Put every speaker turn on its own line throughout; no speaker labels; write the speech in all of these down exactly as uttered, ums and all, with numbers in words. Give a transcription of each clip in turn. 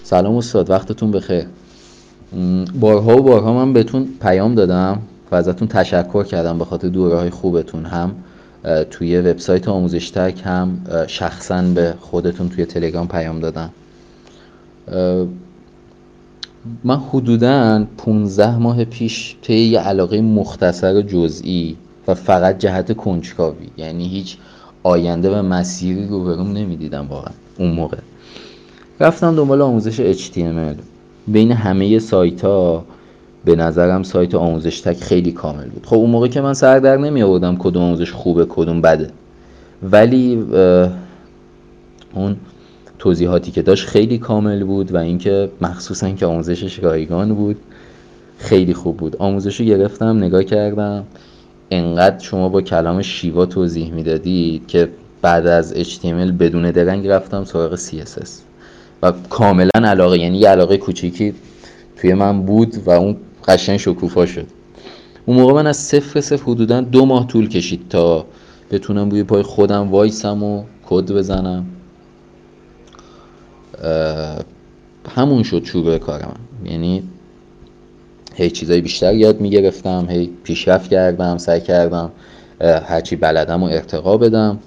سلام استاد، وقتتون بخیر. م، بارها و بارها من بهتون پیام دادم و ازتون تشکر کردم به خاطر دوره‌های خوبتون، هم اه، توی وبسایت آموزش تک، هم اه، شخصا به خودتون توی تلگرام پیام دادم. اه، من حدوداً پونزده ماه پیش طی یه علاقه مختصر جزئی و فقط جهت کنجکاوی، یعنی هیچ آینده و مسیری رو برام نمیدیدم واقعا، اون موقع رفتم دنبال آموزش اچ تی ام ال. بین همه سایت ها به نظرم سایت آموزش تک خیلی کامل بود. خب اون موقع که من سر در نمی آوردم کدوم آموزش خوبه کدوم بده، ولی اون توضیحاتی که داشت خیلی کامل بود و اینکه مخصوصا که آموزشش رایگان بود خیلی خوب بود. آموزش رو گرفتم، نگاه کردم، انقدر شما با کلام شیوا توضیح میدادید که بعد از اچ تی ام ال بدون درنگ رفتم سراغ سی اس اس و کاملا علاقه، یعنی یه علاقه کوچیکی توی من بود و اون قشنگ شکوفا شد. اون موقع من از صفر صفر حدودا دو ماه طول کشید تا بتونم روی پای خودم وایسم و کد بزنم. همون شد شروع کارم، یعنی هی چیزای بیشتر یاد میگرفتم، هی پیشرفت کردم، سعی کردم هرچی بلدم و ارتقا بدم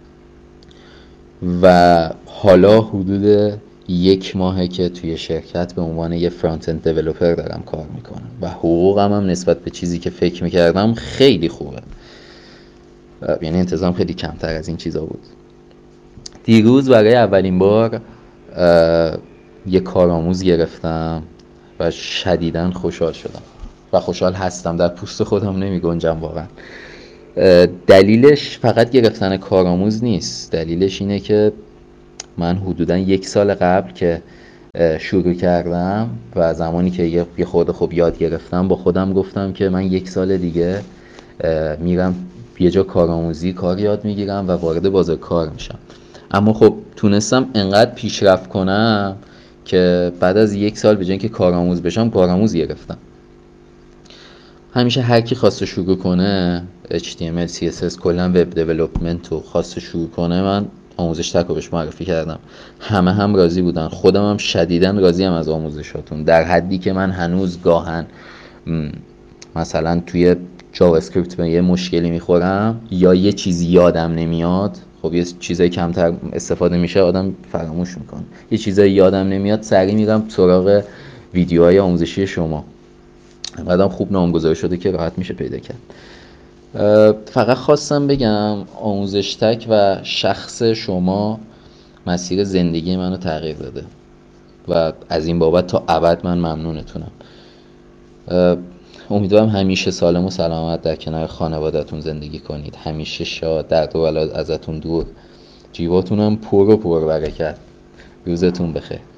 و حالا حدود یک ماهه که توی شرکت به عنوان یه فرانت اند دیولپر دارم کار میکنم و حقوقم هم نسبت به چیزی که فکر میکردم خیلی خوبه، یعنی انتظام خیلی کمتر از این چیزا بود. دیروز برای اولین بار یه کارآموز گرفتم و شدیداً خوشحال شدم و خوشحال هستم، در پوست خودم نمی گنجم واقعا. دلیلش فقط گرفتن کارآموز نیست، دلیلش اینه که من حدوداً یک سال قبل که شروع کردم و زمانی که یه خورده خوب یاد گرفتم با خودم گفتم که من یک سال دیگه میرم یه جا کارآموزی کار یاد میگیرم و وارد بازار کار میشم. اما خب تونستم انقدر پیشرفت کنم که بعد از یک سال به جای اینکه کارآموز بشم کارآموز گرفتم. همیشه هر کی خواسته شروع کنه اچ تی ام ال سی اس اس کلا وب دیولپمنت رو خواسته شروع کنه، من آموزش تک رو بهش معرفی کردم. همه هم راضی بودن، خودم هم شدیداً راضی ام از آموزشاتون، در حدی که من هنوز گاهن مثلا توی جاوا اسکریپت به یه مشکلی میخورم یا یه چیزی یادم نمیاد. خب یه چیزای کمتر استفاده میشه آدم فراموش میکنه، یه چیزای یادم نمیاد سریع میرم سراغ ویدیوهای آموزشی شما. اینقدر خوب نامگذاری شده که راحت میشه پیدا کرد. فقط خواستم بگم آموزش تک و شخص شما مسیر زندگی منو تغییر داده و از این بابت تا ابد من ممنونتونم. امیدوارم همیشه سالم و سلامت در کنار خانواده‌تون زندگی کنید، همیشه شاد، درد و بلا ازتون دور، جیباتونم پر و پر برکت. روزتون بخیر.